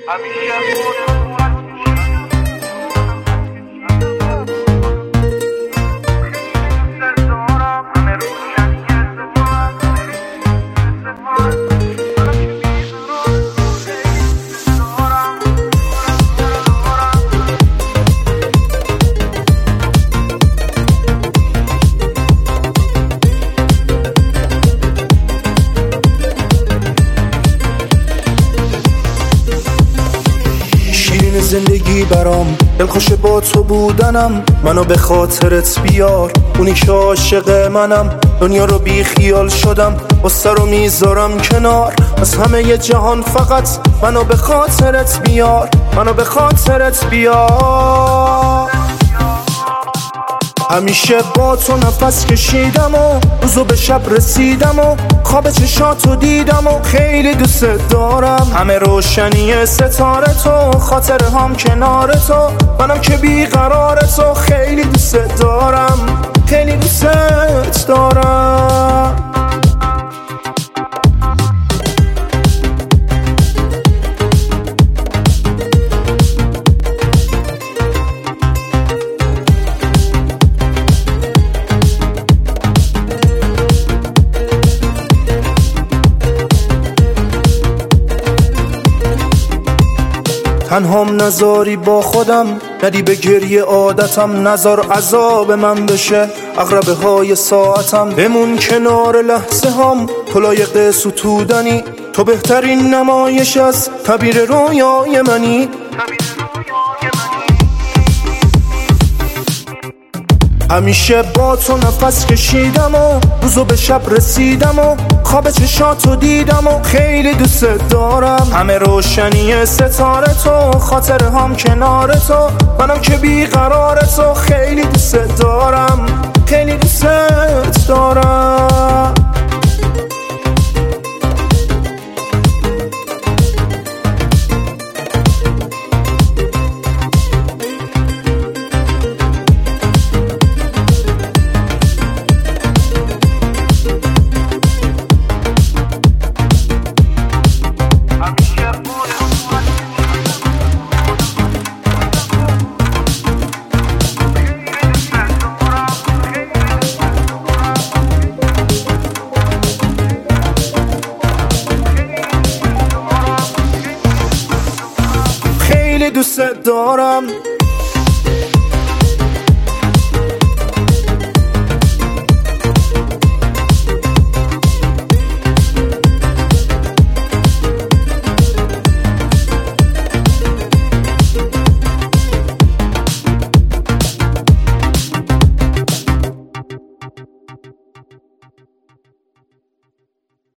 زندگی برام دلخوش با تو بودنم، منو به خاطرت بیار، اونی که عاشق منم. دنیا رو بی خیال شدم، قصه رو میذارم کنار، از همه جهان فقط منو به خاطرت بیار، منو به خاطرت بیار. همیشه با تو نفس کشیدم و روزو به شب رسیدم و خواب چشاتو دیدم و خیلی دوست دارم. همه روشنی ستاره تو، خاطره هم کنار تو، منم که بیقرار تو. خیلی دوست دارم، خیلی دوست دارم. تنهام نذاری با خودم، ندی به گریه عادتم، نذار عذاب من بشه عقربه های ساعتم. بمون کنار لحظه هم، تو لایق ستودنی، تو بهترین نمایش از تعبیر رویای منی. همیشه با تو نفس کشیدم و روزو به شب رسیدم و خواب چشاتو دیدم و خیلی دوست دارم. همه روشنی ستاره تو، خاطره هم کنار تو، منم که بیقرار تو. خیلی دوست دارم، خیلی دوست دارم. خیلی دوست دارم.